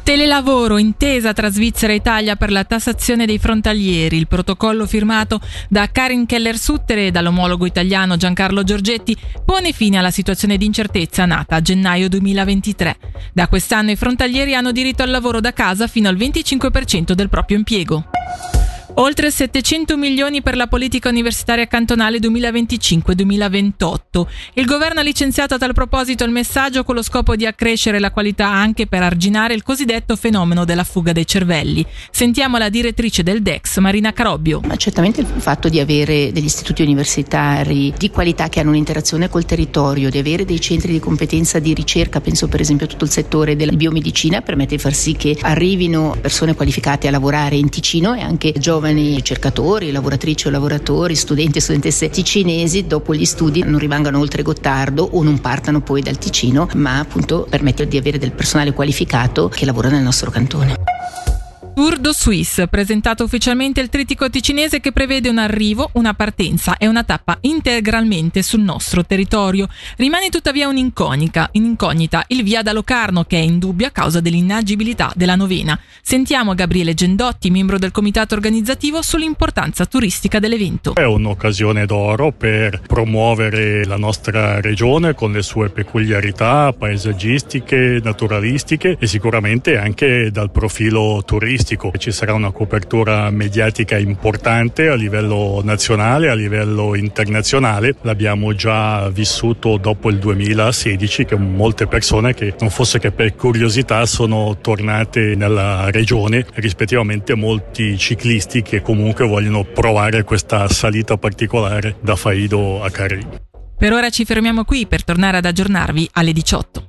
Telelavoro, intesa tra Svizzera e Italia per la tassazione dei frontalieri. Il protocollo firmato da Karin Keller-Sutter e dall'omologo italiano Giancarlo Giorgetti pone fine alla situazione di incertezza nata a gennaio 2023. Da quest'anno i frontalieri hanno diritto al lavoro da casa fino al 25% del proprio impiego. Oltre 700 milioni per la politica universitaria cantonale 2025-2028. Il governo ha licenziato a tal proposito il messaggio con lo scopo di accrescere la qualità anche per arginare il cosiddetto fenomeno della fuga dei cervelli. Sentiamo la direttrice del DEX, Marina Carobbio. Ma certamente il fatto di avere degli istituti universitari di qualità che hanno un'interazione col territorio, di avere dei centri di competenza di ricerca, penso per esempio a tutto il settore della biomedicina, permette di far sì che arrivino persone qualificate a lavorare in Ticino e anche giovani ricercatori, lavoratrici o lavoratori, studenti e studentesse ticinesi dopo gli studi non rimangano oltre Gottardo o non partano poi dal Ticino, ma appunto permette di avere del personale qualificato che lavora nel nostro cantone. Tour de Suisse, presentato ufficialmente il trittico ticinese che prevede un arrivo, una partenza e una tappa integralmente sul nostro territorio. Rimane tuttavia un'incognita, il via da Locarno, che è in dubbio a causa dell'inagibilità della novena. Sentiamo Gabriele Gendotti, membro del comitato organizzativo, sull'importanza turistica dell'evento. È un'occasione d'oro per promuovere la nostra regione con le sue peculiarità paesaggistiche, naturalistiche e sicuramente anche dal profilo turistico. Ci sarà una copertura mediatica importante a livello nazionale, a livello internazionale. L'abbiamo già vissuto dopo il 2016, che molte persone che non fosse che per curiosità sono tornate nella regione, rispettivamente molti ciclisti che comunque vogliono provare questa salita particolare da Faido a Carri. Per ora ci fermiamo qui per tornare ad aggiornarvi alle 18.